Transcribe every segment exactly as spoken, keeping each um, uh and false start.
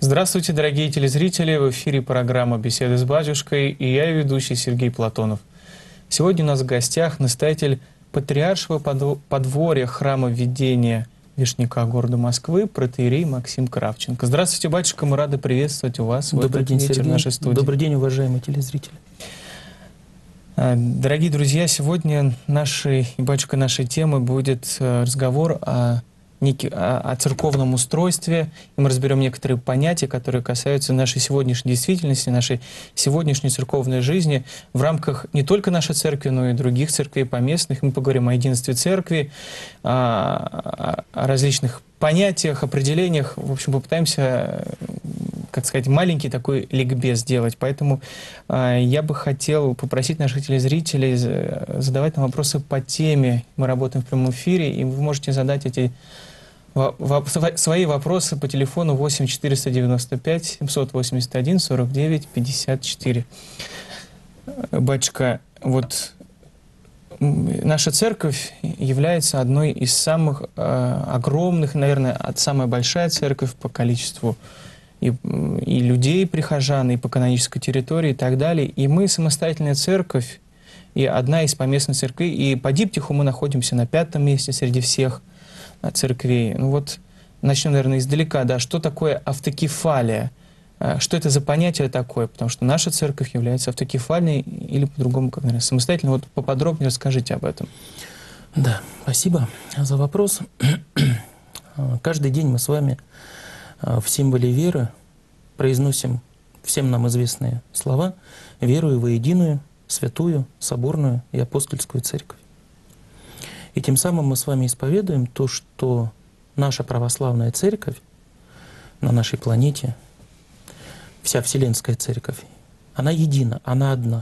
Здравствуйте, дорогие телезрители! В эфире программа «Беседы с батюшкой» и я, ведущий Сергей Платонов. Сегодня у нас в гостях настоятель Патриаршего подворья храма Введения Вишняка города Москвы, протоиерей Максим Кравченко. Здравствуйте, батюшка, мы рады приветствовать у вас в Добрый этот день, вечер Сергей. в нашей студии. Добрый день, уважаемые телезрители. Дорогие друзья, сегодня нашей, батюшка, нашей темы будет разговор о Некий, о, о церковном устройстве, и мы разберем некоторые понятия, которые касаются нашей сегодняшней действительности, нашей сегодняшней церковной жизни в рамках не только нашей церкви, но и других церквей поместных. Мы поговорим о единстве церкви, о, о различных понятиях, определениях. В общем, попытаемся, как сказать, маленький такой ликбез сделать. Поэтому э, я бы хотел попросить наших телезрителей задавать нам вопросы по теме. Мы работаем в прямом эфире, и вы можете задать эти свои вопросы по телефону восемь четыреста девяносто пять семьсот восемьдесят один сорок девять пятьдесят четыре. Батюшка, вот наша церковь является одной из самых э, огромных, наверное, самая большая церковь по количеству и, и людей, прихожан, и по канонической территории и так далее. И мы самостоятельная церковь, и одна из поместных церквей, и по диптиху мы находимся на пятом месте среди всех церквей. Ну вот, начнем, наверное, издалека, да, что такое автокефалия? Что это за понятие такое? Потому что наша церковь является автокефальной или по-другому, как, наверное, самостоятельно. Вот поподробнее расскажите об этом. Да, спасибо за вопрос. Каждый день мы с вами в символе веры произносим всем нам известные слова: «Верую во единую, святую, соборную и апостольскую церковь». И тем самым мы с вами исповедуем то, что наша православная церковь на нашей планете, вся Вселенская церковь, она едина, она одна.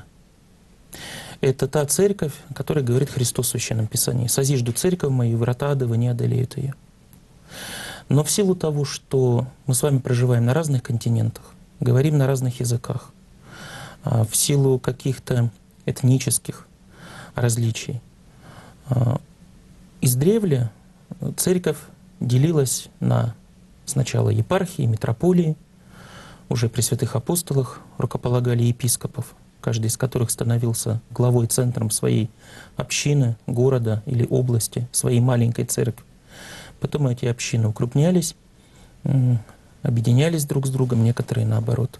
Это та церковь, о которой говорит Христос в Священном Писании: «Созижду церковь мою, врата адова не одолеют ее». Но в силу того, что мы с вами проживаем на разных континентах, говорим на разных языках, в силу каких-то этнических различий, издревле церковь делилась на сначала епархии, митрополии, уже при святых апостолах рукополагали епископов, каждый из которых становился главой, центром своей общины, города или области, своей маленькой церкви. Потом эти общины укрупнялись, объединялись друг с другом, некоторые наоборот.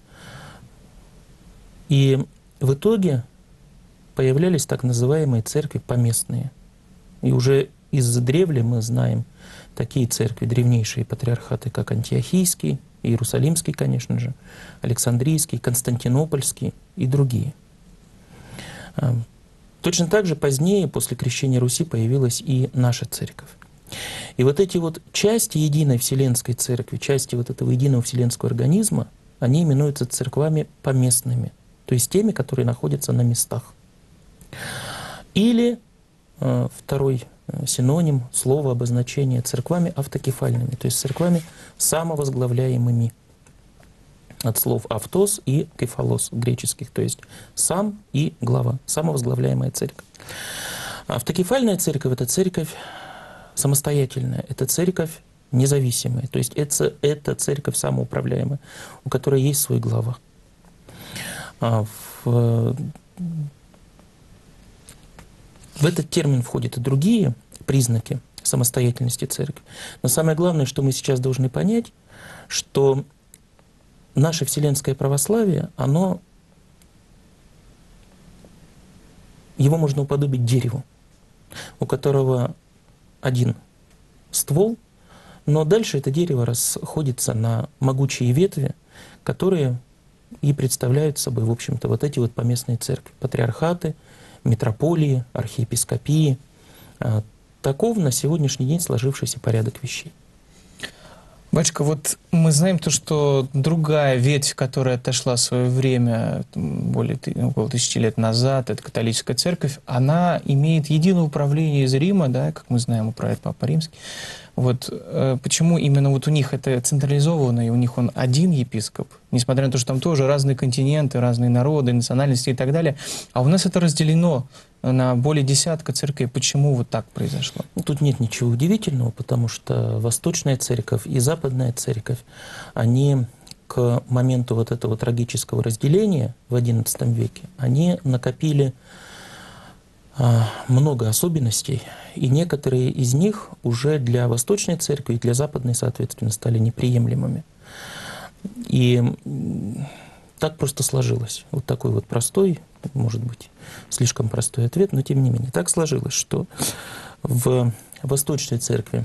И в итоге появлялись так называемые церкви поместные. И уже из древля мы знаем такие церкви, древнейшие патриархаты, как Антиохийский, Иерусалимский, конечно же, Александрийский, Константинопольский и другие. Точно так же позднее, после крещения Руси, появилась и наша церковь. И вот эти вот части единой Вселенской Церкви, части вот этого единого вселенского организма, они именуются церквами поместными, то есть теми, которые находятся на местах. Или э, второй синоним, слово, обозначение — церквами автокефальными, то есть церквами самовозглавляемыми. От слов «автос» и «кефалос» греческих, то есть «сам» и «глава», самовозглавляемая церковь. Автокефальная церковь — это церковь самостоятельная, это церковь независимая, то есть это, это церковь самоуправляемая, у которой есть свой глава. А в, в этот термин входят и другие признаки самостоятельности церкви. Но самое главное, что мы сейчас должны понять, что наше вселенское православие, оно, его можно уподобить дереву, у которого один ствол, но дальше это дерево расходится на могучие ветви, которые и представляют собой, в общем-то, вот эти вот поместные церкви, патриархаты, митрополии, архиепископии. Таков на сегодняшний день сложившийся порядок вещей. Батюшка, вот мы знаем то, что другая ветвь, которая отошла в свое время, более около тысячи лет назад, это католическая церковь, она имеет единое управление из Рима, да, как мы знаем, управляет Папа Римский. Вот э, почему именно вот у них это централизованно, и у них он один епископ, несмотря на то, что там тоже разные континенты, разные народы, национальности и так далее, а у нас это разделено на более десятка церквей. Почему вот так произошло? Тут нет ничего удивительного, потому что Восточная Церковь и Западная Церковь, они к к моменту вот этого трагического разделения в одиннадцатом веке они накопили много особенностей, и некоторые из них уже для Восточной Церкви и для Западной, соответственно, стали неприемлемыми. И так просто сложилось. Вот такой вот простой, может быть, слишком простой ответ, но тем не менее. Так сложилось, что в Восточной Церкви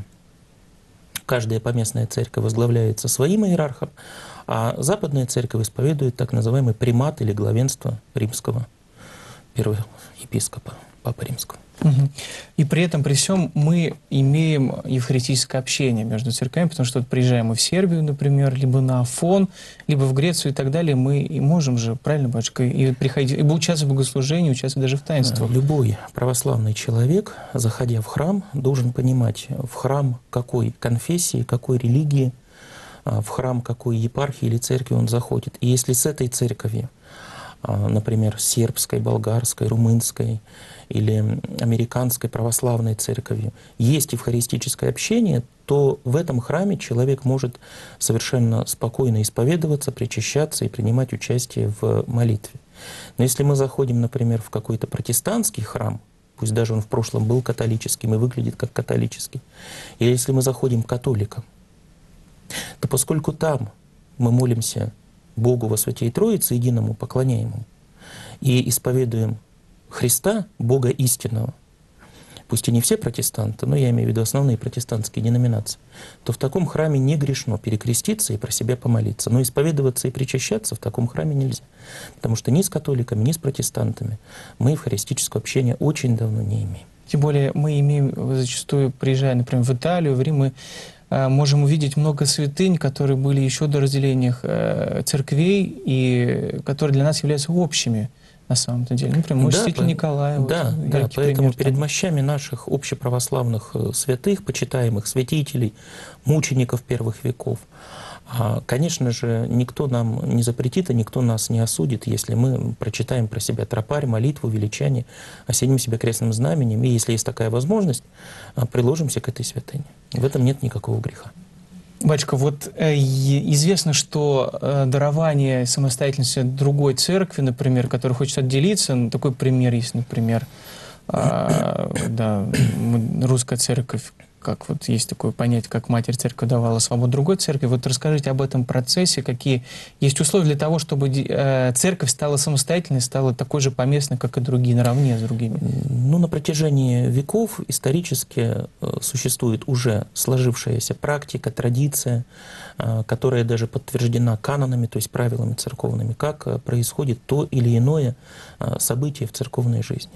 каждая поместная церковь возглавляется своим иерархом, а Западная Церковь исповедует так называемый примат или главенство римского первого епископа, Папы Римского. Угу. И при этом, при всем, мы имеем евхаристическое общение между церквями, потому что вот приезжаем мы в Сербию, например, либо на Афон, либо в Грецию и так далее, мы и можем же, правильно, батюшка, и приходить, и участвовать в богослужении, участвовать даже в таинствах. Любой православный человек, заходя в храм, должен понимать, в храм какой конфессии, какой религии, в храм какой епархии или церкви он заходит. И если с этой церковью, например, сербской, болгарской, румынской или американской православной церковью есть евхаристическое общение, то в этом храме человек может совершенно спокойно исповедоваться, причащаться и принимать участие в молитве. Но если мы заходим, например, в какой-то протестантский храм, пусть даже он в прошлом был католическим и выглядит как католический, или если мы заходим к католикам, то поскольку там мы молимся Богу во Святей Троице, единому поклоняемому, и исповедуем Христа, Бога истинного, пусть и не все протестанты, но я имею в виду основные протестантские деноминации, то в таком храме не грешно перекреститься и про себя помолиться. Но исповедоваться и причащаться в таком храме нельзя, потому что ни с католиками, ни с протестантами мы евхаристического общения очень давно не имеем. Тем более мы имеем зачастую, приезжая, например, в Италию, в Рим, мы можем увидеть много святынь, которые были еще до разделения церквей и которые для нас являются общими на самом-то деле. Например, мой да, святитель по... Николай. Да, вот, да, поэтому пример, перед там. мощами наших общеправославных святых, почитаемых святителей, мучеников первых веков, конечно же, никто нам не запретит, и никто нас не осудит, если мы прочитаем про себя тропарь, молитву, величание, осеним себя крестным знаменем, и если есть такая возможность, приложимся к этой святыне. В этом нет никакого греха. Батюшка, вот э, известно, что э, дарование самостоятельности другой церкви, например, которая хочет отделиться, ну, такой пример есть, например, э, да, русская церковь, как вот есть такое понятие, как Матерь Церковь давала свободу другой церкви. Вот расскажите об этом процессе, какие есть условия для того, чтобы э, церковь стала самостоятельной, стала такой же поместной, как и другие, наравне с другими? Ну, на протяжении веков исторически э, существует уже сложившаяся практика, традиция, э, которая даже подтверждена канонами, то есть правилами церковными, как э, происходит то или иное э, событие в церковной жизни.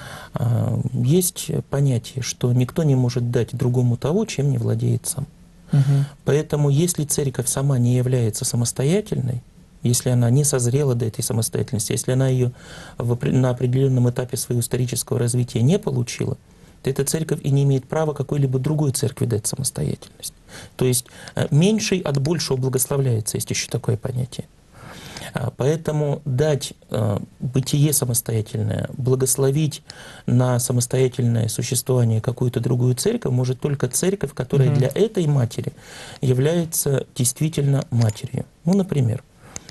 Есть понятие, что никто не может дать другому того, чем не владеет сам. Угу. Поэтому если церковь сама не является самостоятельной, если она не созрела до этой самостоятельности, если она ее на определенном этапе своего исторического развития не получила, то эта церковь и не имеет права какой-либо другой церкви дать самостоятельность. То есть меньший от большего благословляется, есть еще такое понятие. Поэтому дать э, бытие самостоятельное, благословить на самостоятельное существование какую-то другую церковь может только церковь, которая mm-hmm. для этой матери является действительно матерью. Ну, например,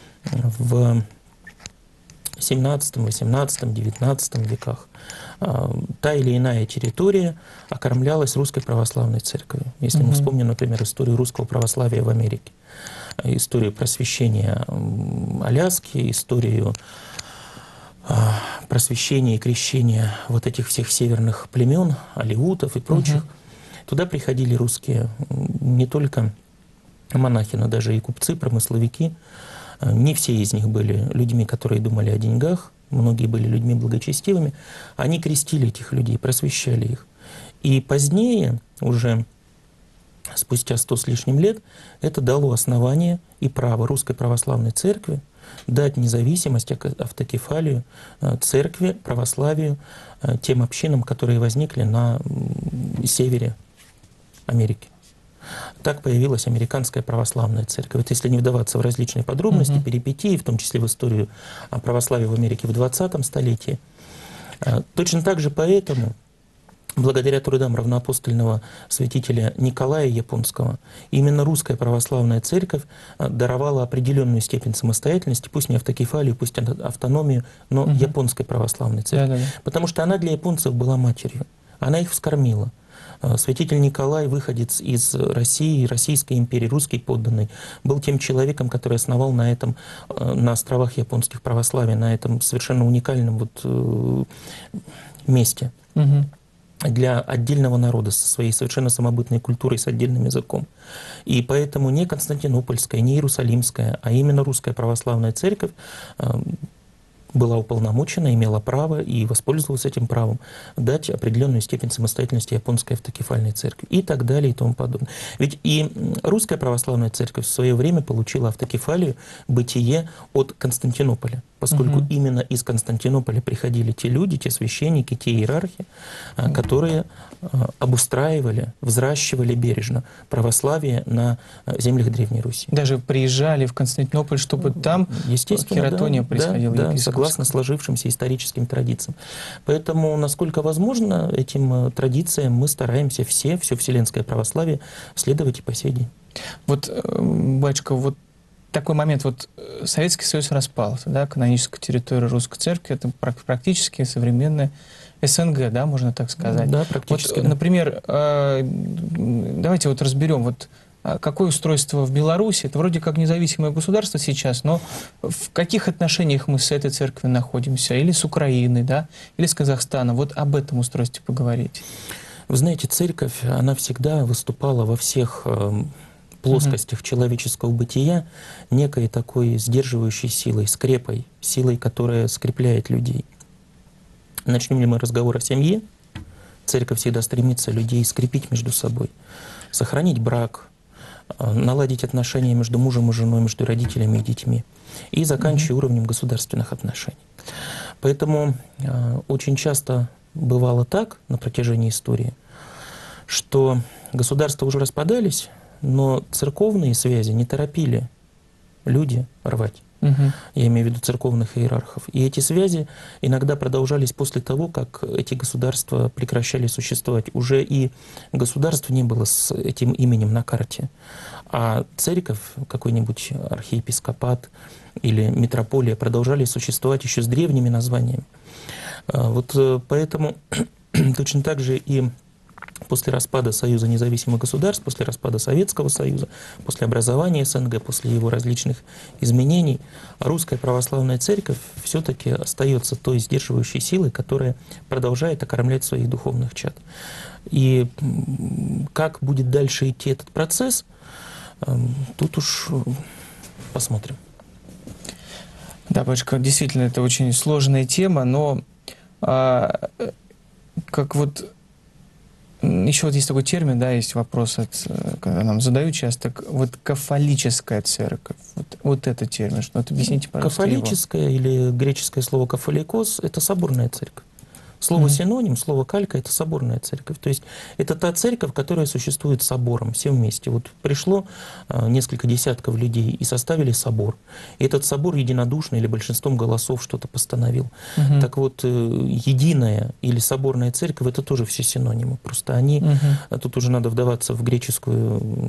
в семнадцатом, восемнадцатом, девятнадцатом веках э, та или иная территория окормлялась русской православной церковью. Если mm-hmm. мы вспомним, например, историю русского православия в Америке, историю просвещения Аляски, историю просвещения и крещения вот этих всех северных племен, алеутов и прочих. Угу. Туда приходили русские не только монахи, но даже и купцы, промысловики. Не все из них были людьми, которые думали о деньгах, многие были людьми благочестивыми. Они крестили этих людей, просвещали их. И позднее, уже спустя сто с лишним лет, это дало основание и право Русской Православной Церкви дать независимость, автокефалию церкви, православию, тем общинам, которые возникли на севере Америки. Так появилась Американская Православная Церковь. Вот если не вдаваться в различные подробности, mm-hmm. перипетии, в том числе в историю православия в Америке в двадцатом столетии, точно так же поэтому благодаря трудам равноапостольного святителя Николая Японского, именно русская православная церковь даровала определенную степень самостоятельности, пусть не автокефалию, пусть автономию, но угу. японской православной церкви. Да, да, да. Потому что она для японцев была матерью, она их вскормила. Святитель Николай, выходец из России, Российской империи, русский подданный, был тем человеком, который основал на этом, на островах японских православия, на этом совершенно уникальном вот месте. Угу. Для отдельного народа со своей совершенно самобытной культурой, с отдельным языком. И поэтому не Константинопольская, не Иерусалимская, а именно русская православная церковь была уполномочена, имела право и воспользовалась этим правом дать определенную степень самостоятельности японской автокефальной церкви и так далее и тому подобное. Ведь и русская православная церковь в свое время получила автокефалию, бытие от Константинополя, поскольку угу. именно из Константинополя приходили те люди, те священники, те иерархи, которые обустраивали, взращивали бережно православие на землях Древней Руси. Даже приезжали в Константинополь, чтобы там хератония да, происходила. Да, да, согласно сложившимся историческим традициям. Поэтому, насколько возможно, этим традициям мы стараемся все, все вселенское православие следовать и по сей день. Вот, батюшка, вот такой момент, вот Советский Союз распался, да, каноническая территория Русской Церкви, это практически современная СНГ, да, можно так сказать. Да, практически. Вот, да. Например, давайте вот разберем, вот какое устройство в Беларуси, это вроде как независимое государство сейчас, но в каких отношениях мы с этой церковью находимся, или с Украиной, да, или с Казахстаном, вот об этом устройстве поговорить. Вы знаете, церковь, она всегда выступала во всех плоскостях угу. человеческого бытия некой такой сдерживающей силой, скрепой, силой, которая скрепляет людей. Начнем ли мы разговор о семье? Церковь всегда стремится людей скрепить между собой, сохранить брак, наладить отношения между мужем и женой, между родителями и детьми, и заканчивая mm-hmm. уровнем государственных отношений. Поэтому э, очень часто бывало так на протяжении истории, что государства уже распадались, но церковные связи не торопили люди рвать. Угу. Я имею в виду церковных иерархов. И эти связи иногда продолжались после того, как эти государства прекращали существовать. Уже и государства не было с этим именем на карте. А церковь, какой-нибудь архиепископат или митрополия продолжали существовать еще с древними названиями. Вот поэтому точно так же и после распада Союза независимых государств, после распада Советского Союза, после образования СНГ, после его различных изменений, русская православная церковь все-таки остается той сдерживающей силой, которая продолжает окормлять своих духовных чад. И как будет дальше идти этот процесс, тут уж посмотрим. Да, батюшка, действительно, это очень сложная тема, но а, как вот еще вот есть такой термин, да, есть вопрос, от, когда нам задают часто, вот кафолическая церковь, вот, вот это термин, что вот объясните, пожалуйста, кафолическое его. Или греческое слово кафоликос — это соборная церковь. Слово mm-hmm. синоним, слово калька — это соборная церковь. То есть это та церковь, которая существует собором, все вместе. Вот пришло а, несколько десятков людей и составили собор. И этот собор единодушно или большинством голосов что-то постановил. Mm-hmm. Так вот, э, единая или соборная церковь — это тоже все синонимы. Просто они, mm-hmm. тут уже надо вдаваться в греческую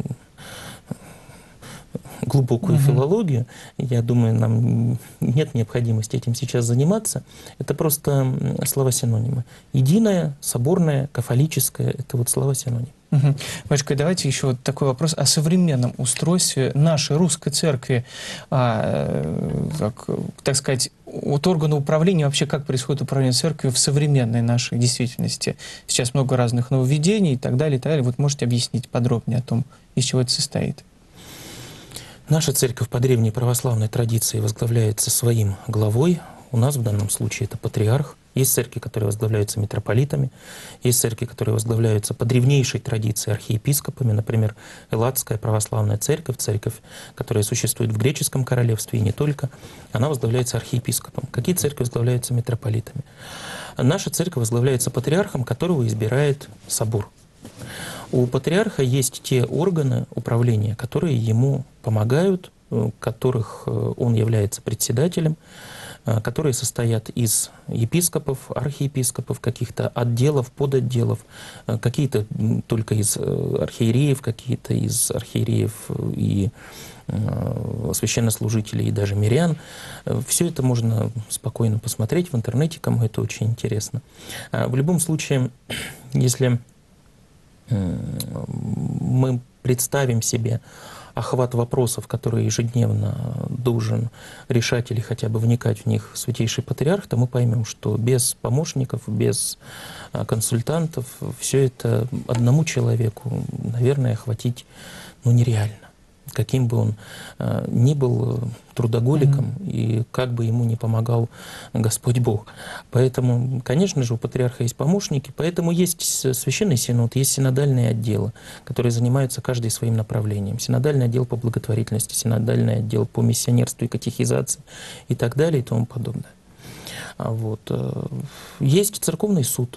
глубокую угу. филологию. Я думаю, нам нет необходимости этим сейчас заниматься. Это просто слова-синонимы. Единая, соборная, кафолическая — это вот слова-синонимы. Угу. Батюшка, давайте еще вот такой вопрос о современном устройстве нашей русской церкви. А, так, так сказать, от органа управления, вообще как происходит управление церковью в современной нашей действительности. Сейчас много разных нововведений и так далее, и так далее. Вот можете объяснить подробнее о том, из чего это состоит? Наша церковь по древней православной традиции возглавляется своим главой. У нас в данном случае это патриарх. Есть церкви, которые возглавляются митрополитами. Есть церкви, которые возглавляются по древнейшей традиции архиепископами. Например, Элладская православная церковь, церковь, которая существует в греческом королевстве и не только, она возглавляется архиепископом. Какие церкви возглавляются митрополитами? Наша церковь возглавляется патриархом, которого избирает собор. У патриарха есть те органы управления, которые ему помогают, которых он является председателем. которые состоят из епископов, архиепископов, каких-то отделов, подотделов, какие-то только из архиереев, какие-то из архиереев и священнослужителей, и даже мирян. Все это можно спокойно посмотреть в интернете, кому это очень интересно. В любом случае, если мы представим себе охват вопросов, которые ежедневно должен решать или хотя бы вникать в них Святейший Патриарх, то мы поймем, что без помощников, без консультантов все это одному человеку, наверное, охватить ну, нереально. Каким бы он э, ни был трудоголиком, mm-hmm. и как бы ему ни помогал Господь Бог. Поэтому, конечно же, у патриарха есть помощники, поэтому есть священный синод, есть синодальные отделы, которые занимаются каждый своим направлением. Синодальный отдел по благотворительности, синодальный отдел по миссионерству и катехизации и так далее и тому подобное. А вот. Есть церковный суд,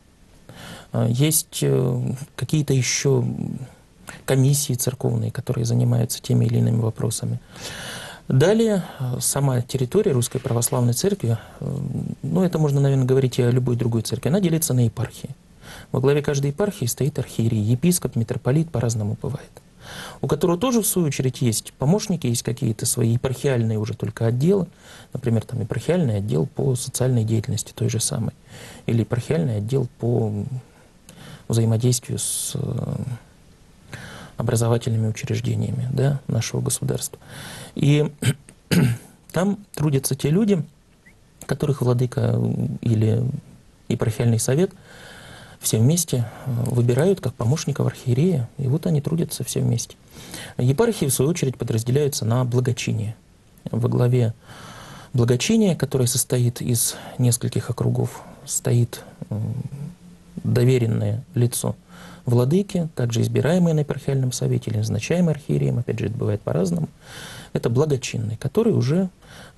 есть какие-то еще комиссии церковные, которые занимаются теми или иными вопросами. Далее, сама территория Русской Православной Церкви, ну это можно, наверное, говорить и о любой другой церкви, она делится на епархии. Во главе каждой епархии стоит архиерей, епископ, митрополит, по-разному бывает. У которого тоже, в свою очередь, есть помощники, есть какие-то свои епархиальные уже только отделы, например, там епархиальный отдел по социальной деятельности той же самой, или епархиальный отдел по взаимодействию с образовательными учреждениями, да, нашего государства. И там трудятся те люди, которых владыка или епархиальный совет все вместе выбирают как помощников архиерея, и вот они трудятся все вместе. Епархии, в свою очередь, подразделяются на благочиние. Во главе благочиния, которое состоит из нескольких округов, стоит доверенное лицо владыки, также избираемые на епархиальном совете или назначаемые архиереем, опять же, это бывает по-разному, это благочинный, который уже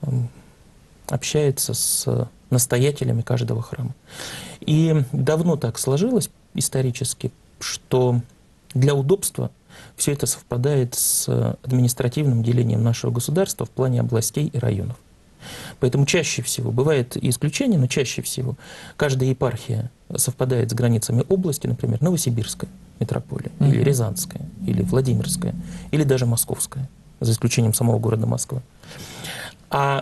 общается с настоятелями каждого храма. И давно так сложилось исторически, что для удобства все это совпадает с административным делением нашего государства в плане областей и районов. Поэтому чаще всего, бывает и исключения, но чаще всего каждая епархия совпадает с границами области, например, Новосибирская митрополия, mm-hmm. или Рязанская, или Владимирская, или даже Московская, за исключением самого города Москвы. А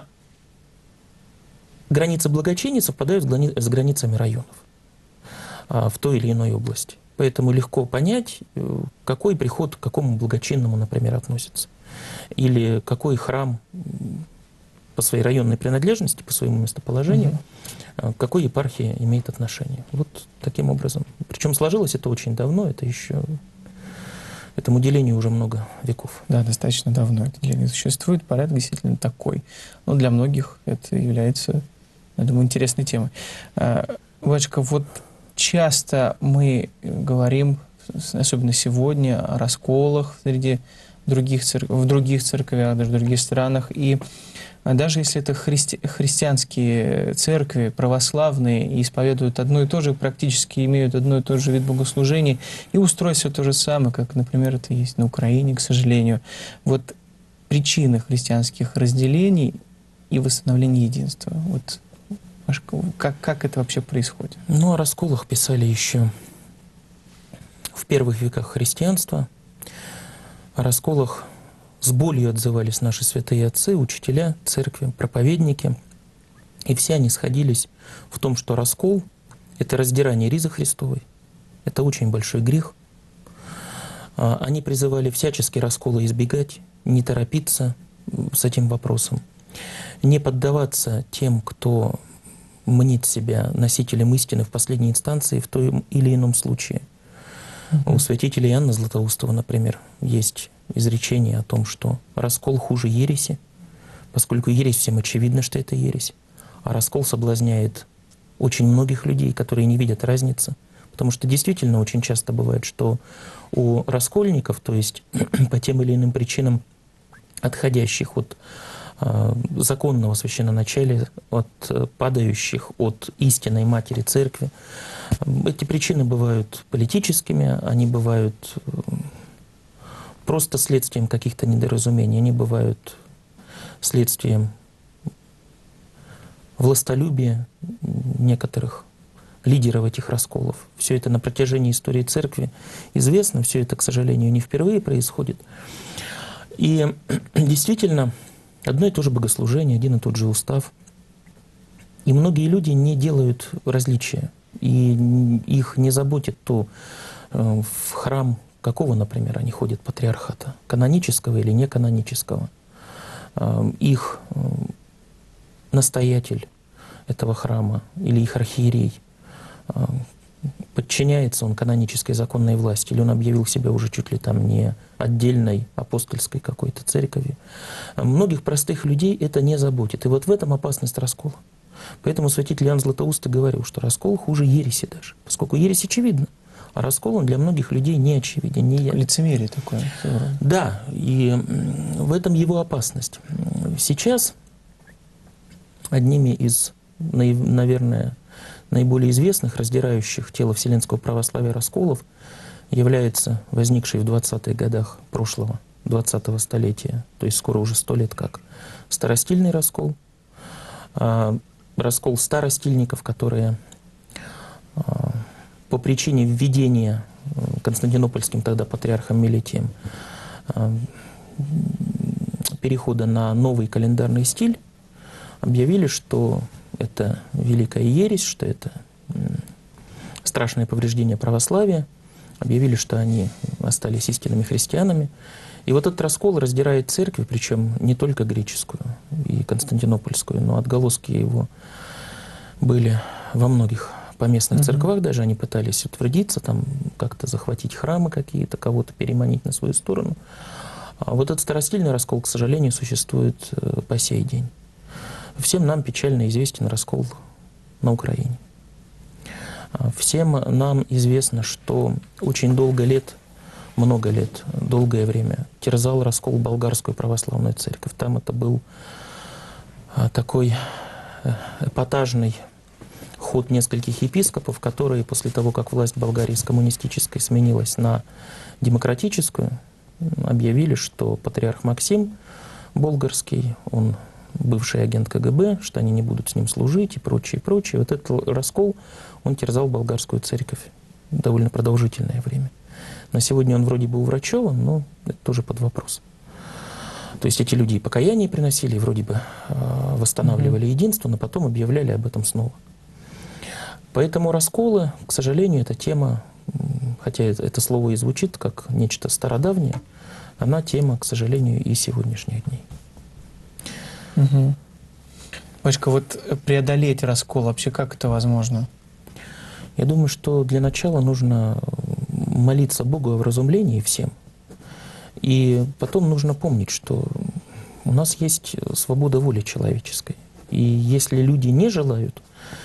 границы благочиния совпадают с, грани- с границами районов а, в той или иной области. Поэтому легко понять, какой приход к какому благочинному, например, относится. Или какой храм по своей районной принадлежности, по своему местоположению, mm-hmm. к какой епархии имеет отношение. Вот таким образом. Причем сложилось это очень давно, это еще этому делению уже много веков. Да, достаточно давно это деление существует, порядок действительно такой. Но для многих это является, я думаю, интересной темой. Батюшка, вот часто мы говорим, особенно сегодня, о расколах среди других церк... в других церквях, даже в других странах, и даже если это христи... христианские церкви, православные, и исповедуют одно и то же, практически имеют одно и то же вид богослужения, и устройство то же самое, как, например, это есть на Украине, к сожалению. Вот причины христианских разделений и восстановления единства. Вот как, как это вообще происходит? Ну, о расколах писали еще в первых веках христианства. О расколах с болью отзывались наши святые отцы, учителя, церкви, проповедники. И все они сходились в том, что раскол — это раздирание ризы Христовой. Это очень большой грех. Они призывали всячески раскола избегать, не торопиться с этим вопросом, не поддаваться тем, кто мнит себя носителем истины в последней инстанции в том или ином случае. Mm-hmm. У святителя Иоанна Златоустова, например, есть изречение о том, что раскол хуже ереси, поскольку ересь всем очевидно, что это ересь, а раскол соблазняет очень многих людей, которые не видят разницы. Потому что действительно очень часто бывает, что у раскольников, то есть по тем или иным причинам, отходящих от э, законного священноначалия, от э, падающих от истинной матери церкви, эти причины бывают политическими, они бывают э, просто следствием каких-то недоразумений, они бывают следствием властолюбие некоторых лидеров этих расколов. Все это на протяжении истории церкви известно, все это, к сожалению, не впервые происходит. И действительно, одно и то же богослужение, один и тот же устав. И многие люди не делают различия, и их не заботит то, в храм какого, например, они ходят патриархата, канонического или неканонического. Их настоятель этого храма или их архиерей, подчиняется он канонической законной власти, или он объявил себя уже чуть ли там не отдельной апостольской какой-то церковью. Многих простых людей это не заботит. И вот в этом опасность раскола. Поэтому святитель Иоанн Златоуст говорил, что раскол хуже ереси даже, поскольку ересь очевидна, а раскол он для многих людей не очевиден, не ясен. Лицемерие такое. Да, и в этом его опасность. Сейчас одними из, наверное, наиболее известных, раздирающих тело вселенского православия расколов является возникший в двадцатых годах прошлого, двадцатого столетия, то есть скоро уже сто лет как, старостильный раскол, раскол старостильников, которые по причине введения константинопольским тогда патриархом Мелитием перехода на новый календарный стиль объявили, что это великая ересь, что это страшное повреждение православия, объявили, что они остались истинными христианами. И вот этот раскол раздирает церковь, причем не только греческую и константинопольскую, но отголоски его были во многих поместных mm-hmm. церквах, даже они пытались утвердиться, там как-то захватить храмы какие-то, кого-то переманить на свою сторону. А вот этот старостильный раскол, к сожалению, существует по сей день. Всем нам печально известен раскол на Украине. Всем нам известно, что очень долго лет, много лет, долгое время терзал раскол болгарскую православную церковь. Там это был такой эпатажный ход нескольких епископов, которые после того, как власть Болгарии с коммунистической сменилась на демократическую, объявили, что патриарх Максим Болгарский, он бывший агент ка гэ бэ, что они не будут с ним служить и прочее, и прочее. Вот этот раскол, он терзал болгарскую церковь довольно продолжительное время. На сегодня он вроде бы уврачеван, но это тоже под вопрос. То есть эти люди и покаяние приносили, и вроде бы э, восстанавливали mm-hmm. единство, но потом объявляли об этом снова. Поэтому расколы, к сожалению, эта тема, хотя это слово и звучит как нечто стародавнее, она тема, к сожалению, и сегодняшних дней. Угу. Батюшка, вот преодолеть раскол, вообще как это возможно? Я думаю, что для начала нужно молиться Богу о вразумлении всем. И потом нужно помнить, что у нас есть свобода воли человеческой. И если люди не желают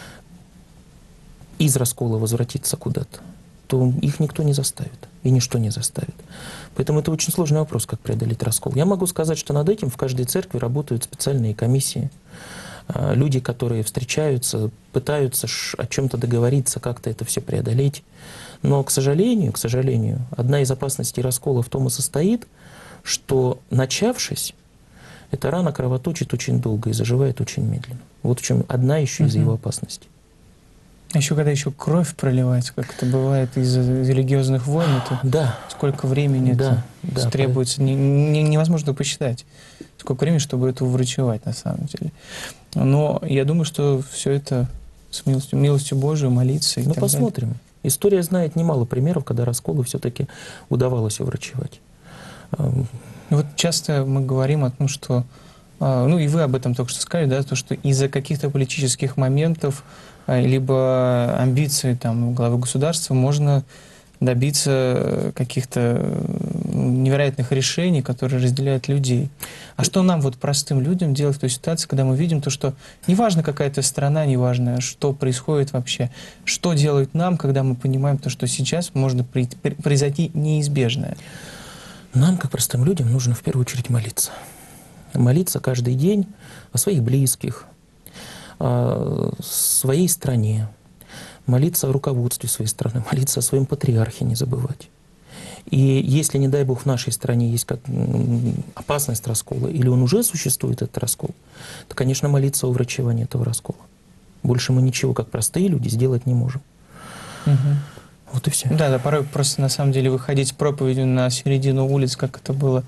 из раскола возвратиться куда-то, то их никто не заставит, и ничто не заставит. Поэтому это очень сложный вопрос, как преодолеть раскол. Я могу сказать, что над этим в каждой церкви работают специальные комиссии. Люди, которые встречаются, пытаются о чем-то договориться, как-то это все преодолеть. Но, к сожалению, к сожалению, одна из опасностей раскола в том и состоит, что, начавшись, эта рана кровоточит очень долго и заживает очень медленно. Вот в чем одна еще из его опасностей. А еще когда еще кровь проливается, как это бывает из религиозных войн, это да. сколько времени да, это да, требуется, не, не, невозможно посчитать, сколько времени, чтобы это уврачевать на самом деле. Но я думаю, что все это с милостью, милостью Божией молиться. И ну, так посмотрим. Далее. История знает немало примеров, когда расколы все-таки удавалось уврачевать. Вот часто мы говорим о том, что, ну и вы об этом только что сказали, да, то, что из-за каких-то политических моментов либо амбиций там, главы государства можно добиться каких-то невероятных решений, которые разделяют людей. А что нам, вот простым людям, делать в той ситуации, когда мы видим то, что неважно какая-то страна, неважно, что происходит вообще, что делает нам, когда мы понимаем то, что сейчас может произойти неизбежное? Нам, как простым людям, нужно в первую очередь молиться. Молиться каждый день о своих близких, о своей стране, молиться о руководстве своей страны, молиться о своем патриархе, не забывать. И если, не дай бог, в нашей стране есть как опасность раскола, или он уже существует, этот раскол, то, конечно, молиться о врачевании этого раскола. Больше мы ничего, как простые люди, сделать не можем. Угу. Вот и все. Да, да, порой просто на самом деле выходить с проповедью на середину улиц, как это было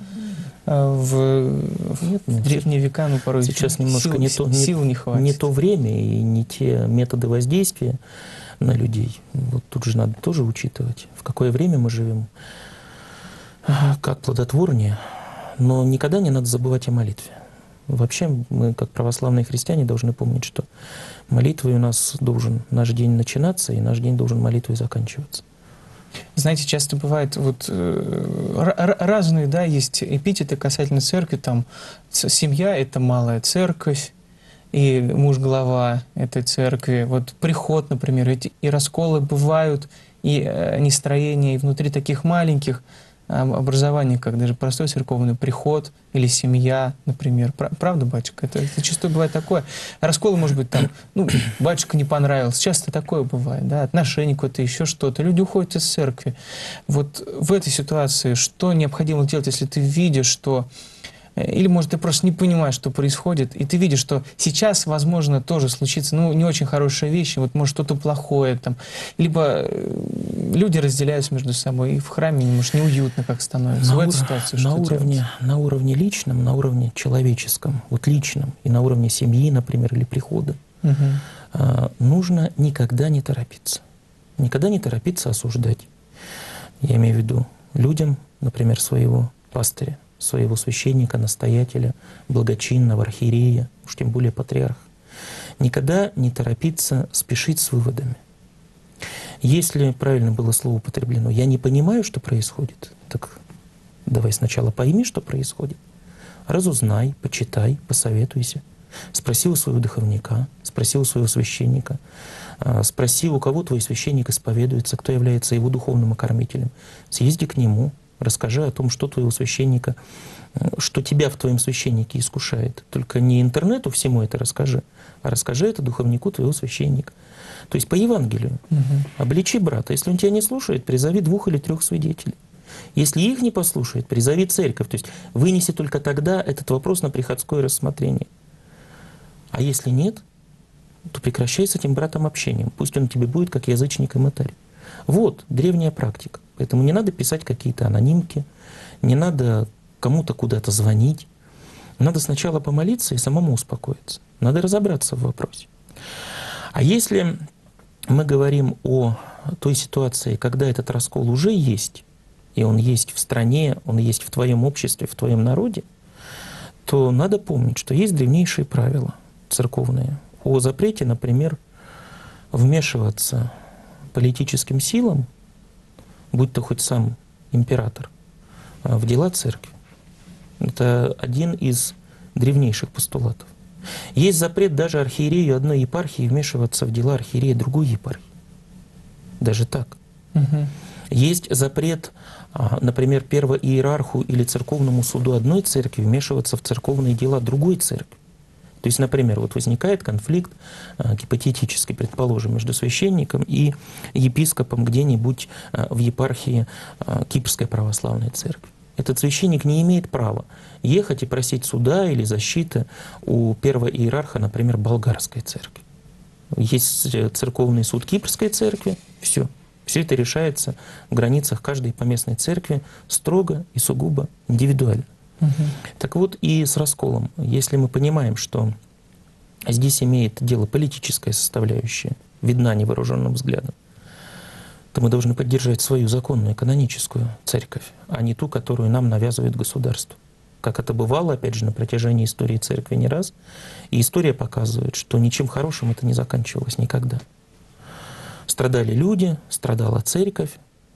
в, Нет, в древние века, ну порой сейчас немножко сил, не, то, сил не, не хватит. Не то время и не те методы воздействия на людей. Вот тут же надо тоже учитывать, в какое время мы живем, uh-huh. как плодотворнее. Но никогда не надо забывать о молитве. Вообще мы, как православные христиане, должны помнить, что молитвой у нас должен наш день начинаться, и наш день должен молитвой заканчиваться. Знаете, часто бывает вот э, разные, да, есть эпитеты касательно церкви, там семья — это малая церковь, и муж — глава этой церкви. Вот приход, например, эти, и расколы бывают, и э, нестроения, и внутри таких маленьких э, образований, как даже простой церковный приход или семья, например. Правда, батюшка? Это зачастую бывает такое. Расколы, может быть, там, ну, батюшка не понравился. Часто такое бывает, да, отношения какое-то, еще что-то. Люди уходят из церкви. Вот в этой ситуации что необходимо делать, если ты видишь, что... Или, может, ты просто не понимаешь, что происходит, и ты видишь, что сейчас, возможно, тоже случится, ну, не очень хорошая вещь, вот, может, что-то плохое там. Либо люди разделяются между собой, и в храме, может, неуютно как становится. На в этой ур... ситуации на что уровне, делать? на уровне личном, на уровне человеческом, вот личном, и на уровне семьи, например, или прихода, Угу. э, нужно никогда не торопиться. Никогда не торопиться осуждать. Я имею в виду людям, например, своего пастыря, своего священника, настоятеля, благочинного, архиерея, уж тем более патриарха. Никогда не торопиться спешить с выводами. Если правильно было слово употреблено, я не понимаю, что происходит, так давай сначала пойми, что происходит. Разузнай, почитай, посоветуйся. Спроси у своего духовника, спроси у своего священника, спроси, у кого твой священник исповедуется, кто является его духовным окормителем. Съезди к нему, расскажи о том, что твоего священника, что тебя в твоем священнике искушает. Только не интернету всему это расскажи, а расскажи это духовнику твоего священника. То есть по Евангелию. Угу. Обличи брата. Если он тебя не слушает, призови двух или трех свидетелей. Если их не послушает, призови церковь. То есть вынеси только тогда этот вопрос на приходское рассмотрение. А если нет, то прекращай с этим братом общением. Пусть он тебе будет как язычник и мытарь. Вот древняя практика. Поэтому не надо писать какие-то анонимки, не надо кому-то куда-то звонить. Надо сначала помолиться и самому успокоиться. Надо разобраться в вопросе. А если мы говорим о той ситуации, когда этот раскол уже есть, и он есть в стране, он есть в твоем обществе, в твоем народе, то надо помнить, что есть древнейшие правила церковные о запрете, например, вмешиваться политическим силам, будь то хоть сам император, в дела церкви. Это один из древнейших постулатов. Есть запрет даже архиерею одной епархии вмешиваться в дела архиерея другой епархии. Даже так. Угу. Есть запрет, например, первоиерарху или церковному суду одной церкви вмешиваться в церковные дела другой церкви. То есть, например, вот возникает конфликт, гипотетически, предположим, между священником и епископом где-нибудь в епархии Кипрской православной церкви. Этот священник не имеет права ехать и просить суда или защиты у первого иерарха, например, болгарской церкви. Есть церковный суд Кипрской церкви, все. Все это решается в границах каждой поместной церкви строго и сугубо индивидуально. Угу. Так вот и с расколом. Если мы понимаем, что здесь имеет дело политическая составляющая, видна невооруженным взглядом, то мы должны поддерживать свою законную каноническую церковь, а не ту, которую нам навязывает государство. Как это бывало, опять же, на протяжении истории церкви не раз. И история показывает, что ничем хорошим это не заканчивалось никогда. Страдали люди, страдала церковь.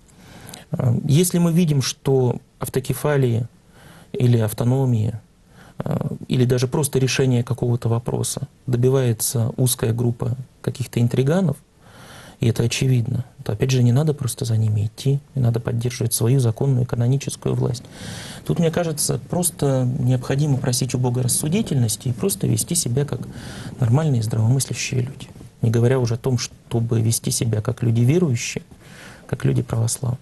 Если мы видим, что автокефалии или автономии, или даже просто решение какого-то вопроса добивается узкая группа каких-то интриганов, и это очевидно, то опять же не надо просто за ними идти, и надо поддерживать свою законную каноническую власть. Тут, мне кажется, просто необходимо просить у Бога рассудительности и просто вести себя как нормальные здравомыслящие люди. Не говоря уже о том, чтобы вести себя как люди верующие, как люди православные.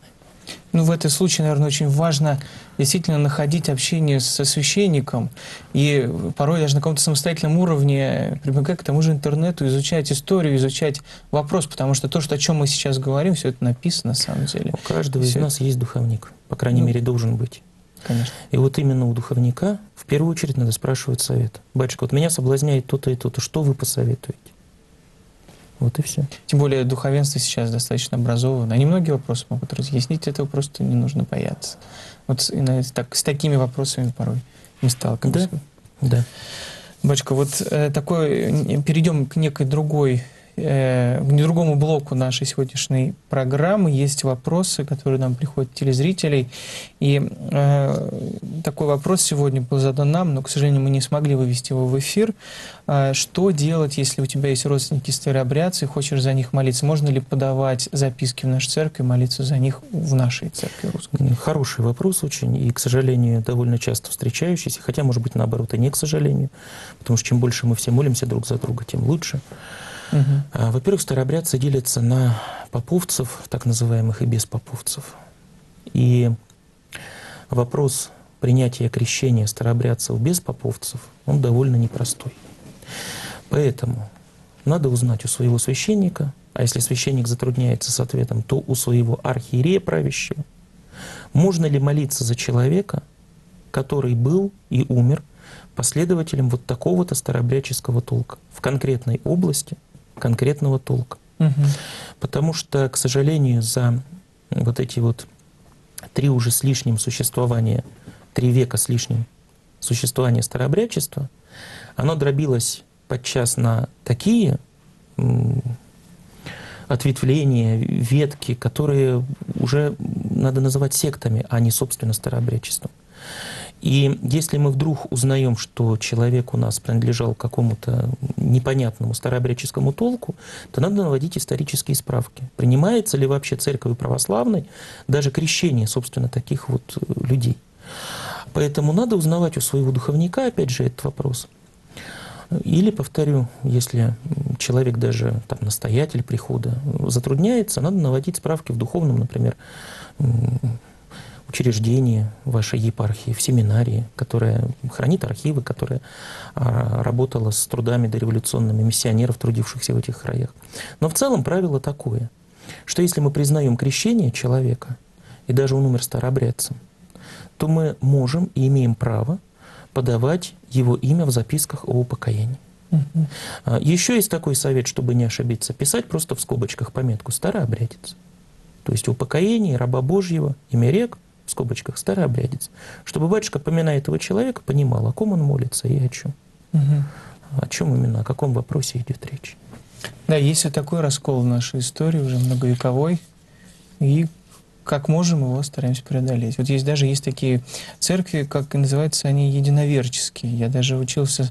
Ну, в этом случае, наверное, очень важно действительно находить общение со священником и порой даже на каком-то самостоятельном уровне прибегать к тому же интернету, изучать историю, изучать вопрос, потому что то, что, о чем мы сейчас говорим, все это написано на самом деле. У каждого все из нас это... есть духовник, по крайней ну, мере, должен быть. Конечно. И вот именно у духовника в первую очередь надо спрашивать совет. Батюшка, вот меня соблазняет то-то и то-то, что вы посоветуете? Вот и все. Тем более духовенство сейчас достаточно образовано. Они многие вопросы могут разъяснить, этого просто не нужно бояться. Вот так, с такими вопросами порой мы сталкиваемся. Да, да. Батюшка, вот э, такой, перейдем к некой другой, э, к другому блоку нашей сегодняшней программы. Есть вопросы, которые нам приходят от телезрителей. И э, такой вопрос сегодня был задан нам, но, к сожалению, мы не смогли вывести его в эфир. Э, что делать, если у тебя есть родственники старообрядцы, и хочешь за них молиться? Можно ли подавать записки в нашу церковь и молиться за них в нашей церкви русской? Хороший вопрос очень, и, к сожалению, довольно часто встречающийся, хотя, может быть, наоборот, и не к сожалению, потому что чем больше мы все молимся друг за друга, тем лучше. Угу. Во-первых, старообрядцы делятся на поповцев, так называемых, и беспоповцев. И вопрос принятия крещения старообрядцев без поповцев, он довольно непростой. Поэтому надо узнать у своего священника, а если священник затрудняется с ответом, то у своего архиерея правящего, можно ли молиться за человека, который был и умер последователем вот такого-то старообрядческого толка в конкретной области, конкретного толка. Угу. Потому что, к сожалению, за вот эти вот три уже с лишним существования, три века с лишним существования старообрядчества, оно дробилось подчас на такие ответвления, ветки, которые уже надо называть сектами, а не, собственно, старообрядчеством. И если мы вдруг узнаем, что человек у нас принадлежал к какому-то непонятному старообрядческому толку, то надо наводить исторические справки. Принимается ли вообще церковью православной даже крещение, собственно, таких вот людей? Поэтому надо узнавать у своего духовника, опять же, этот вопрос. Или, повторю, если человек даже там, настоятель прихода затрудняется, надо наводить справки в духовном, например, учреждении вашей епархии, в семинарии, которая хранит архивы, которая работала с трудами дореволюционными миссионеров, трудившихся в этих краях. Но в целом правило такое, что если мы признаем крещение человека, и даже он умер старообрядцем, то мы можем и имеем право подавать его имя в записках о упокоении. Uh-huh. Еще есть такой совет, чтобы не ошибиться, писать просто в скобочках пометку «старообрядец». То есть упокоение раба Божьего, имя рек, в скобочках «старообрядец», чтобы батюшка, поминая этого человека, понимал, о ком он молится и о чем. Угу. О чем именно, о каком вопросе идет речь. Да, есть вот такой раскол в нашей истории, уже многовековой, и как можем его стараемся преодолеть. Вот есть даже есть такие церкви, как называются они, единоверческие. Я даже учился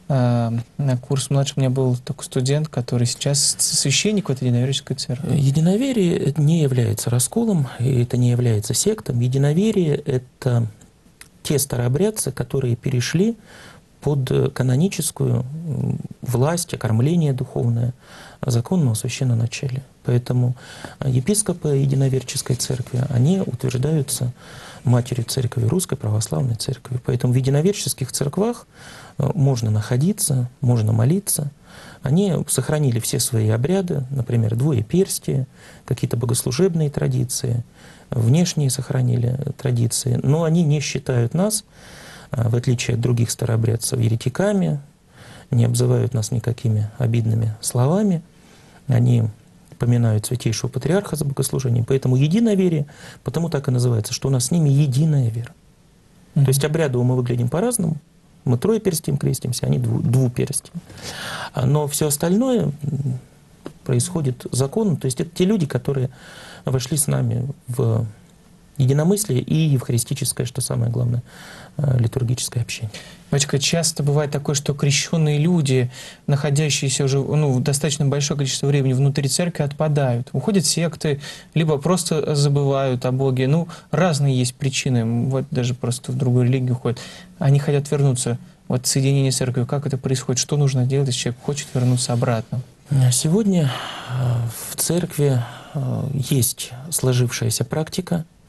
на курс младший, у меня был такой студент, который сейчас священник в этой единоверческой церкви. Единоверие не является расколом, и это не является сектом. Единоверие — это те старообрядцы, которые перешли под каноническую власть, окормление духовное законного священноначалия. Поэтому епископы единоверческой церкви, они утверждаются матерью церкви, Русской Православной Церкви. Поэтому в единоверческих церквах можно находиться, можно молиться. Они сохранили все свои обряды, например, двоеперстие, какие-то богослужебные традиции, внешние сохранили традиции, но они не считают нас, в отличие от других старообрядцев, еретиками, не обзывают нас никакими обидными словами. Они поминают святейшего патриарха за богослужением. Поэтому единоверие, потому так и называется, что у нас с ними единая вера. Mm-hmm. То есть обрядово мы выглядим по-разному. Мы троеперстием крестимся, они двуперстием. Но все остальное происходит законом. То есть это те люди, которые вошли с нами в единомыслие и евхаристическое, что самое главное, литургическое общение. Батюшка, часто бывает такое, что крещенные люди, находящиеся уже ну, достаточно большое количество времени внутри церкви, отпадают. Уходят секты, либо просто забывают о Боге. Ну, разные есть причины. Вот даже просто в другую религию уходят. Они хотят вернуться. Вот соединение с церковью, как это происходит? Что нужно делать, если человек хочет вернуться обратно? Сегодня в церкви есть сложившаяся практика,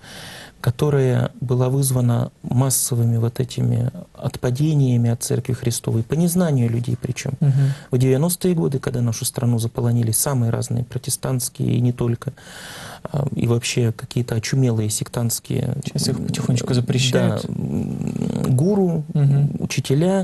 которая была вызвана массовыми вот этими отпадениями от Церкви Христовой, по незнанию людей причем. Угу. В девяностые годы, когда нашу страну заполонили самые разные протестантские и не только, и вообще какие-то очумелые сектантские... Сейчас их потихонечку запрещают. Да, гуру, угу. учителя.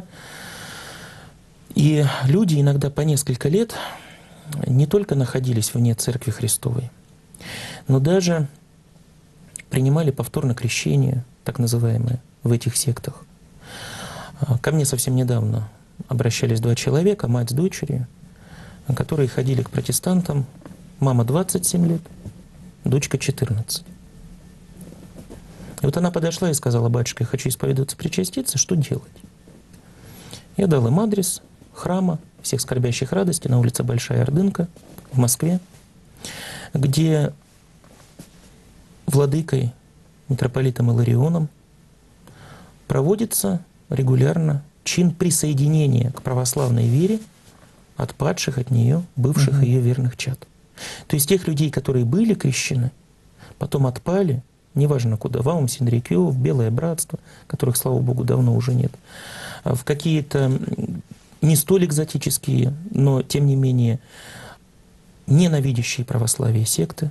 И люди иногда по несколько лет не только находились вне Церкви Христовой, но даже принимали повторно крещение, так называемое, в этих сектах. Ко мне совсем недавно обращались два человека, мать с дочерью, которые ходили к протестантам. Мама двадцать семь лет, дочка четырнадцать. И вот она подошла и сказала: батюшка, я хочу исповедоваться, причаститься, что делать? Я дал им адрес храма всех скорбящих радости на улице Большая Ордынка в Москве, где владыкой, митрополитом Иларионом проводится регулярно чин присоединения к православной вере отпадших от нее, бывших угу. ее верных чад. То есть тех людей, которые были крещены, потом отпали, неважно куда, в Аум Синрикё, в Белое Братство, которых, слава Богу, давно уже нет, в какие-то не столь экзотические, но тем не менее ненавидящие православие секты.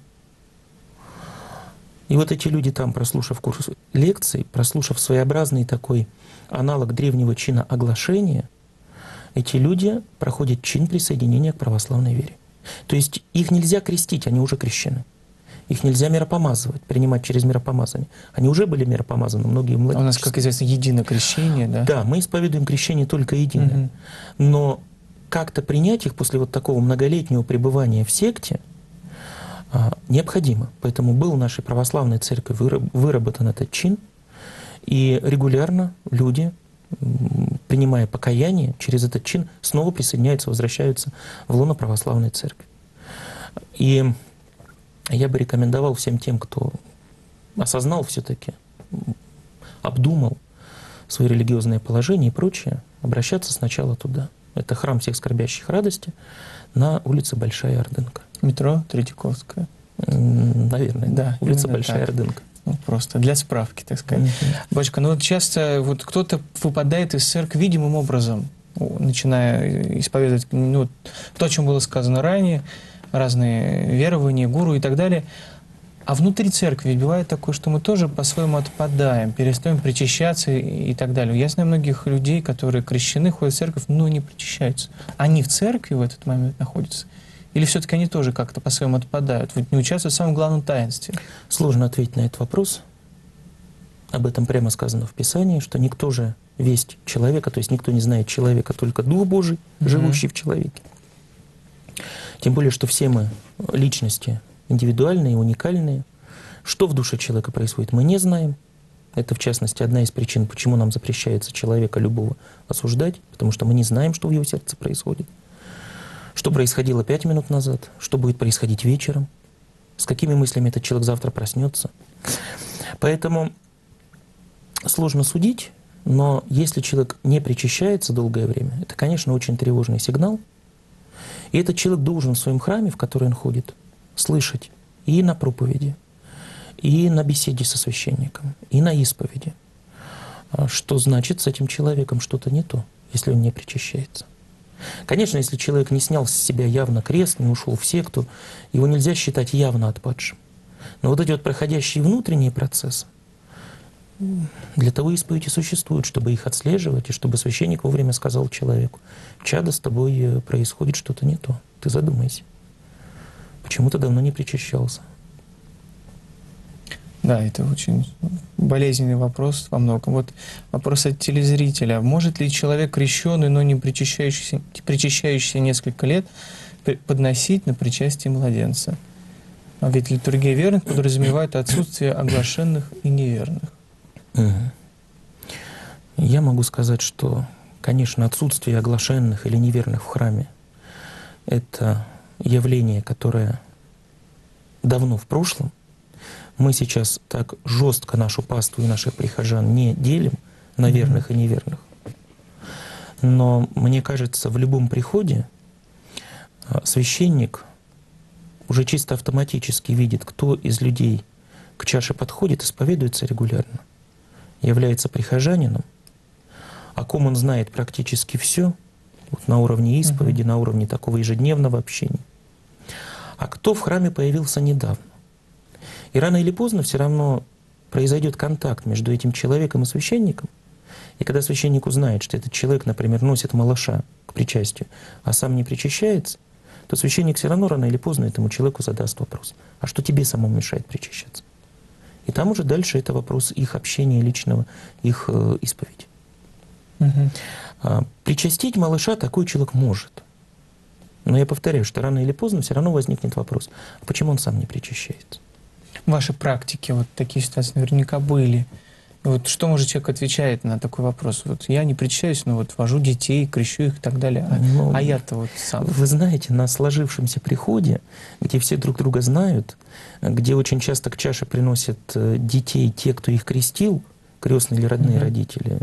И вот эти люди там, прослушав курс лекций, прослушав своеобразный такой аналог древнего чина оглашения, эти люди проходят чин присоединения к православной вере. То есть их нельзя крестить, они уже крещены. Их нельзя миропомазывать, принимать через миропомазание. Они уже были миропомазаны, многие младенцы. У нас, как известно, единое крещение, да? Да, мы исповедуем крещение только единое. Угу. Но как-то принять их после вот такого многолетнего пребывания в секте необходимо. Поэтому был в нашей православной церкви выработан этот чин, и регулярно люди, принимая покаяние, через этот чин снова присоединяются, возвращаются в лоно православной церкви. И я бы рекомендовал всем тем, кто осознал все-таки, обдумал свои религиозные положения и прочее, обращаться сначала туда. Это храм всех скорбящих радости на улице Большая Ордынка. Метро Третьяковская. Наверное, да. Улица Большая так. Ордынка. Ну, просто для справки, так сказать. Mm-hmm. Батюшка, ну вот часто вот кто-то выпадает из церкви видимым образом, начиная исповедовать ну, то, о чем было сказано ранее, разные верования, гуру и так далее. А внутри церкви ведь бывает такое, что мы тоже по-своему отпадаем, перестаем причащаться и, и так далее. Я знаю многих людей, которые крещены, ходят в церковь, но не причащаются. Они в церкви в этот момент находятся? Или все-таки они тоже как-то по-своему отпадают, вот не участвуют в самом главном таинстве? Сложно ответить на этот вопрос. Об этом прямо сказано в Писании, что никто же весть человека, то есть никто не знает человека, только Дух Божий, mm-hmm. живущий в человеке. Тем более, что все мы личности индивидуальные, уникальные. Что в душе человека происходит, мы не знаем. Это, в частности, одна из причин, почему нам запрещается человека любого осуждать, потому что мы не знаем, что в его сердце происходит. Что происходило пять минут назад, что будет происходить вечером, с какими мыслями этот человек завтра проснется. Поэтому сложно судить, но если человек не причащается долгое время, это, конечно, очень тревожный сигнал. И этот человек должен в своем храме, в который он ходит, слышать и на проповеди, и на беседе со священником, и на исповеди, что значит с этим человеком что-то не то, если он не причащается. Конечно, если человек не снял с себя явно крест, не ушел в секту, его нельзя считать явно отпадшим. Но вот эти вот проходящие внутренние процессы, для того исповедь и существуют, чтобы их отслеживать, и чтобы священник вовремя сказал человеку: чадо, с тобой происходит что-то не то, ты задумайся. Почему ты давно не причащался? Да, это очень болезненный вопрос во многом. Вот вопрос от телезрителя. Может ли человек, крещеный, но не причащающийся, причащающийся несколько лет, подносить на причастие младенца? А ведь литургия верных подразумевает отсутствие оглашенных и неверных. Угу. Я могу сказать, что, конечно, отсутствие оглашенных или неверных в храме — это явление, которое давно в прошлом. Мы сейчас так жестко нашу паству и наших прихожан не делим на верных mm-hmm. и неверных. Но мне кажется, в любом приходе священник уже чисто автоматически видит, кто из людей к чаше подходит, исповедуется регулярно, является прихожанином, о ком он знает практически все, вот на уровне исповеди, uh-huh. на уровне такого ежедневного общения. А кто в храме появился недавно. И рано или поздно все равно произойдет контакт между этим человеком и священником. И когда священник узнает, что этот человек, например, носит малыша к причастию, а сам не причащается, то священник все равно рано или поздно этому человеку задаст вопрос: а что тебе самому мешает причащаться? И там уже дальше это вопрос их общения личного, их э, исповеди. Угу. А, причастить малыша такой человек может. Но я повторяю, что рано или поздно все равно возникнет вопрос: а почему он сам не причащается? В вашей практике вот такие ситуации наверняка были. И вот что, может, человек отвечает на такой вопрос? Вот я не причащаюсь, но вот вожу детей, крещу их и так далее. А, ну, а я-то вот сам. Вы знаете, на сложившемся приходе, где все друг друга знают, где очень часто к чаше приносят детей те, кто их крестил, крестные или родные mm-hmm. родители.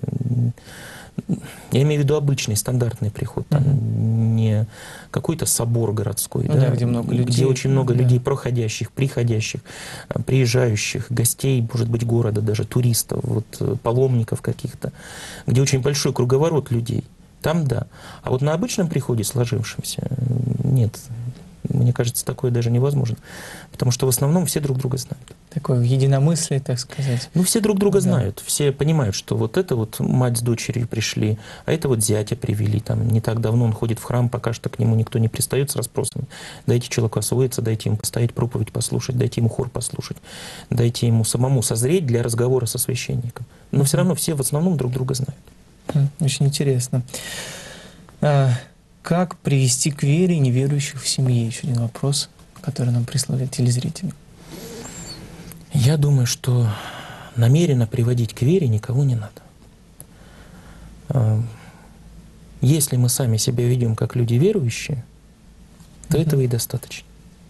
Я имею в виду обычный, стандартный приход, там mm-hmm. не какой-то собор городской, ну, да, да, где много людей, где очень много да. людей, проходящих, приходящих, приезжающих, гостей, может быть, города, даже туристов, вот, паломников каких-то, где очень большой круговорот людей. Там да. А вот на обычном приходе сложившемся нет. Мне кажется, такое даже невозможно. Потому что в основном все друг друга знают. Такое единомыслие, так сказать. Ну, все друг друга да. знают. Все понимают, что вот это вот мать с дочерью пришли, а это вот зятя привели. Там не так давно он ходит в храм, пока что к нему никто не пристает с расспросами. Дайте человеку освоиться, дайте ему постоять, проповедь послушать, дайте ему хор послушать, дайте ему самому созреть для разговора со священником. Но все равно все в основном друг друга знают. Очень интересно. Как привести к вере неверующих в семье? Еще один вопрос, который нам прислали телезрители. Я думаю, что намеренно приводить к вере никого не надо. Если мы сами себя ведем как люди верующие, то mm-hmm. этого и достаточно.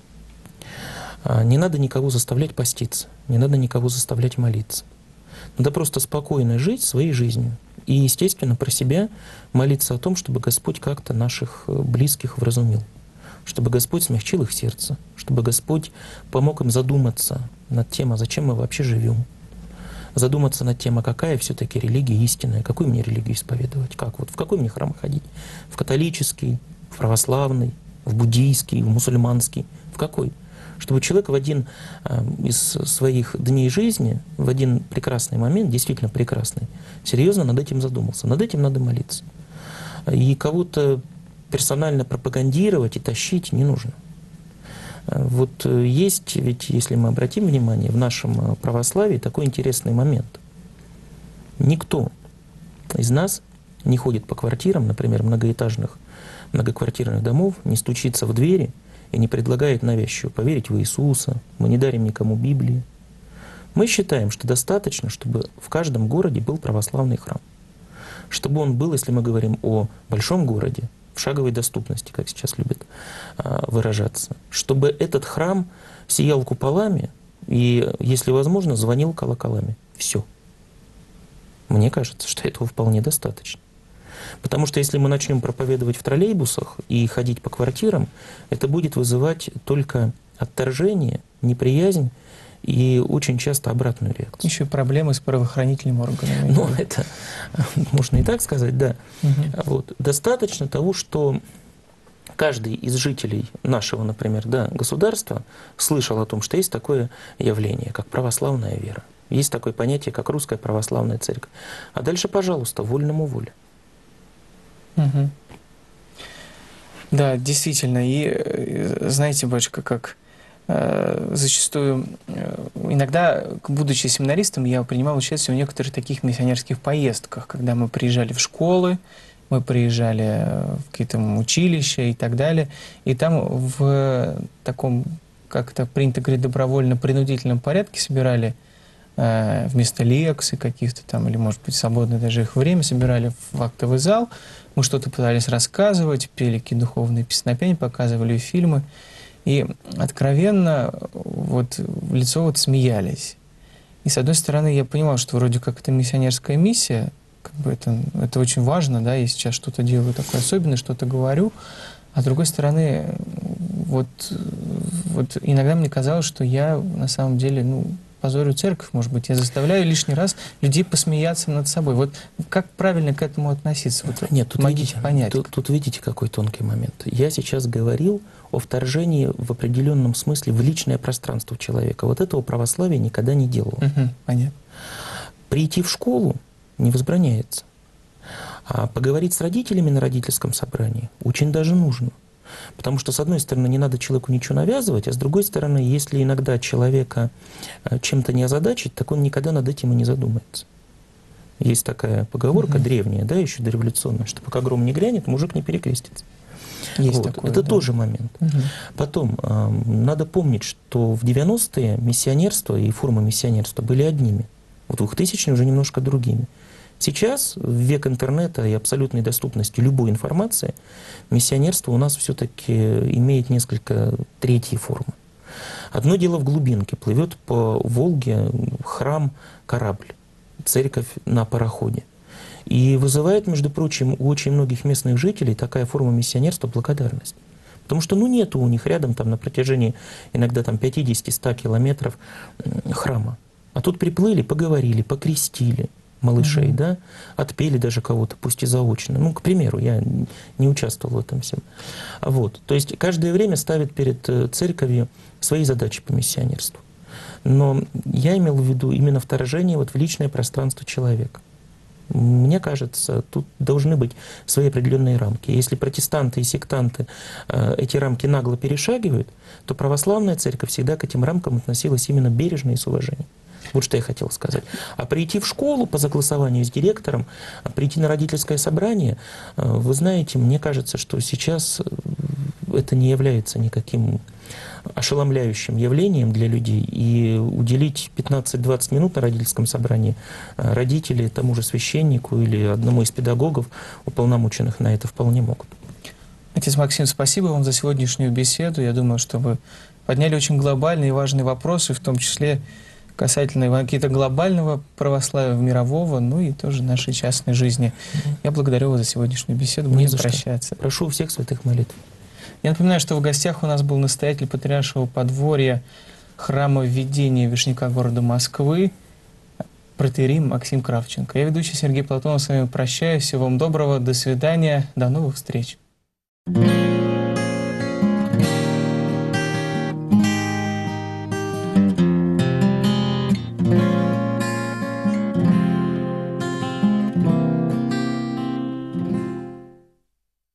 Не надо никого заставлять поститься, не надо никого заставлять молиться. Надо просто спокойно жить своей жизнью. И, естественно, про себя молиться о том, чтобы Господь как-то наших близких вразумил, чтобы Господь смягчил их сердце, чтобы Господь помог им задуматься над тем, а зачем мы вообще живем, задуматься над тем, а какая все-таки религия истинная, какую мне религию исповедовать, как вот в какой мне храм ходить, в католический, в православный, в буддийский, в мусульманский, в какой? Чтобы человек в один э, из своих дней жизни, в один прекрасный момент, действительно прекрасный, серьезно над этим задумался. Над этим надо молиться. И кого-то персонально пропагандировать и тащить не нужно. Вот есть, ведь если мы обратим внимание, в нашем православии такой интересный момент. Никто из нас не ходит по квартирам, например, многоэтажных, многоквартирных домов, не стучится в двери и не предлагает навязчиво поверить в Иисуса, мы не дарим никому Библии. Мы считаем, что достаточно, чтобы в каждом городе был православный храм. Чтобы он был, если мы говорим о большом городе, в шаговой доступности, как сейчас любят а, выражаться, чтобы этот храм сиял куполами и, если возможно, звонил колоколами. Все. Мне кажется, что этого вполне достаточно. Потому что если мы начнем проповедовать в троллейбусах и ходить по квартирам, это будет вызывать только отторжение, неприязнь и очень часто обратную реакцию. Еще проблемы с правоохранительными органами. Ну, это можно и так сказать, да. Угу. Вот. Достаточно того, что каждый из жителей нашего, например, да, государства слышал о том, что есть такое явление, как православная вера. Есть такое понятие, как русская православная церковь. А дальше, пожалуйста, вольному воля. Угу. Да, действительно. И знаете, батюшка, как э, зачастую, э, иногда, будучи семинаристом, я принимал участие в некоторых таких миссионерских поездках, когда мы приезжали в школы, мы приезжали в какие-то училища и так далее. И там в таком, как это принято говорить, добровольно-принудительном порядке собирали э, вместо лекций каких-то там, или, может быть, свободное даже их время, собирали в актовый зал. Мы что-то пытались рассказывать, пели какие-то духовные песнопения, показывали фильмы. И откровенно вот в лицо вот смеялись. И с одной стороны я понимал, что вроде как это миссионерская миссия, как бы это, это очень важно, да, я сейчас что-то делаю такое особенное, что-то говорю. А с другой стороны, вот, вот иногда мне казалось, что я на самом деле, ну, позорю церковь, может быть, я заставляю лишний раз людей посмеяться над собой. Вот как правильно к этому относиться? Вот Нет, тут видите, понять. Тут, тут видите, какой тонкий момент. Я сейчас говорил о вторжении в определенном смысле в личное пространство человека. Вот этого православие никогда не делало. Угу, понятно. Прийти в школу не возбраняется. А поговорить с родителями на родительском собрании очень даже нужно. Потому что, с одной стороны, не надо человеку ничего навязывать, а с другой стороны, если иногда человека чем-то не озадачить, так он никогда над этим и не задумается. Есть такая поговорка угу. древняя, да, еще дореволюционная, что пока гром не грянет, мужик не перекрестится. Есть вот. такое, Это да. тоже момент. Угу. Потом, э, надо помнить, что в девяностые миссионерство и формы миссионерства были одними. В двухтысячные уже немножко другими. Сейчас, в век интернета и абсолютной доступности любой информации, миссионерство у нас все-таки имеет несколько третьей формы. Одно дело в глубинке. Плывет по Волге храм, корабль, церковь на пароходе. И вызывает, между прочим, у очень многих местных жителей такая форма миссионерства благодарность. Потому что ну, нету у них рядом там, на протяжении иногда там, пятидесяти-ста километров храма. А тут приплыли, поговорили, покрестили малышей, mm-hmm. да, отпели даже кого-то, пусть и заочно. Ну, к примеру, я не участвовал в этом всем. Вот. То есть каждое время ставит перед церковью свои задачи по миссионерству. Но я имел в виду именно вторжение вот в личное пространство человека. Мне кажется, тут должны быть свои определенные рамки. Если протестанты и сектанты э, эти рамки нагло перешагивают, то православная церковь всегда к этим рамкам относилась именно бережно и с уважением. Вот что я хотел сказать. А прийти в школу по согласованию с директором, а прийти на родительское собрание, вы знаете, мне кажется, что сейчас это не является никаким ошеломляющим явлением для людей. И уделить пятнадцать-двадцать минут на родительском собрании родители тому же священнику или одному из педагогов, уполномоченных на это, вполне могут. Отец Максим, спасибо вам за сегодняшнюю беседу. Я думаю, что вы подняли очень глобальные и важные вопросы, в том числе касательно какие-то глобального православия, мирового, ну и тоже нашей частной жизни. Я благодарю вас за сегодняшнюю беседу. Будем прощаться. Прошу всех святых молитв. Я напоминаю, что в гостях у нас был настоятель Патриаршего подворья храма Введения Вишняка города Москвы, протоиерей Максим Кравченко. Я ведущий Сергей Платонов, с вами прощаюсь. Всего вам доброго, до свидания, до новых встреч.